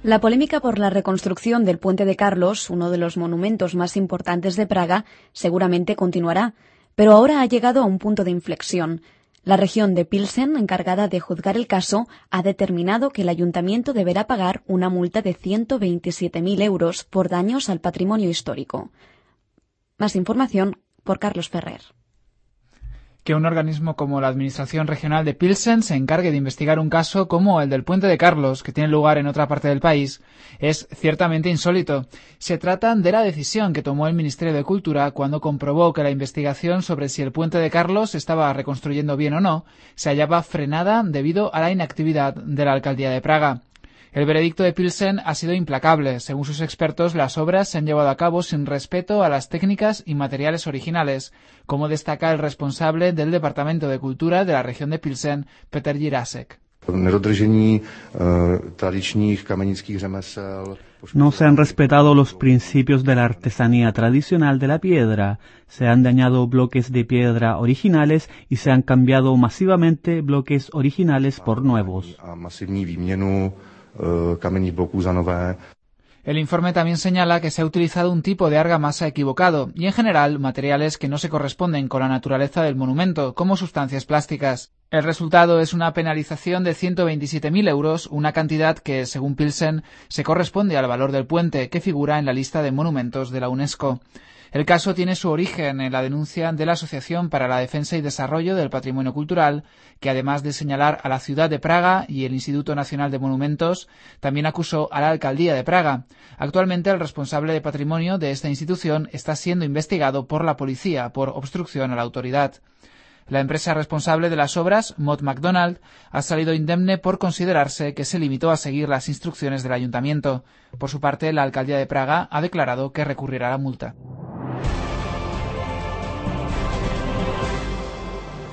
La polémica por la reconstrucción del Puente de Carlos, uno de los monumentos más importantes de Praga, seguramente continuará, pero ahora ha llegado a un punto de inflexión. La región de Pilsen, encargada de juzgar el caso, ha determinado que el ayuntamiento deberá pagar una multa de 127.000 euros por daños al patrimonio histórico. Más información por Carlos Ferrer. Que un organismo como la Administración Regional de Pilsen se encargue de investigar un caso como el del Puente de Carlos, que tiene lugar en otra parte del país, es ciertamente insólito. Se trata de la decisión que tomó el Ministerio de Cultura cuando comprobó que la investigación sobre si el Puente de Carlos estaba reconstruyendo bien o no se hallaba frenada debido a la inactividad de la Alcaldía de Praga. El veredicto de Pilsen ha sido implacable. Según sus expertos, las obras se han llevado a cabo sin respeto a las técnicas y materiales originales, como destaca el responsable del Departamento de Cultura de la región de Pilsen, Petr Jirásek. No se han respetado los principios de la artesanía tradicional de la piedra, se han dañado bloques de piedra originales y se han cambiado masivamente bloques originales por nuevos. El informe también señala que se ha utilizado un tipo de argamasa equivocado y, en general, materiales que no se corresponden con la naturaleza del monumento, como sustancias plásticas. El resultado es una penalización de 127.000 euros, una cantidad que, según Pilsen, se corresponde al valor del puente, que figura en la lista de monumentos de la UNESCO. El caso tiene su origen en la denuncia de la Asociación para la Defensa y Desarrollo del Patrimonio Cultural, que además de señalar a la ciudad de Praga y el Instituto Nacional de Monumentos, también acusó a la Alcaldía de Praga. Actualmente el responsable de patrimonio de esta institución está siendo investigado por la policía por obstrucción a la autoridad. La empresa responsable de las obras, Mott MacDonald, ha salido indemne por considerarse que se limitó a seguir las instrucciones del ayuntamiento. Por su parte, la Alcaldía de Praga ha declarado que recurrirá la multa.